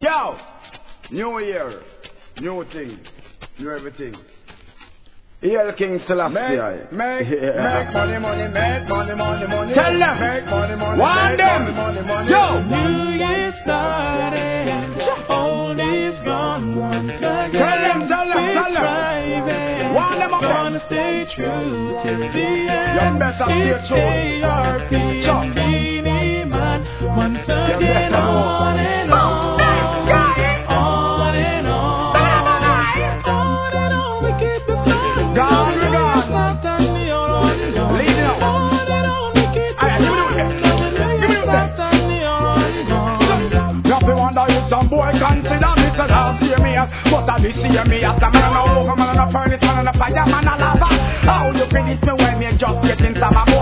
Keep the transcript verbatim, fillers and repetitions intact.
Yo! New year, new thing, new everything. Hail King Selassie. Make, make, yeah. make money, money, make money, money, money. Tell them. Make money, money, Want make them. money, money, money. Yo! New Year started, old is gone once again. Tell them, tell them, We're tell them. striving, Want them up there. gonna stay true till the end. You better stay It's true. A R P So. and Beenie Man, once You again, better know. on and on, on and on, on and on, we keep it flowing. Gone, we gone. Lead it up. Aye, give me the whip. Give me the whip. Nothing wonder if some boy consider me to last year me as, but I this year me as a man on a over, man on a furnace, man on a fire, man on a lava. How you finish me when me just getting some of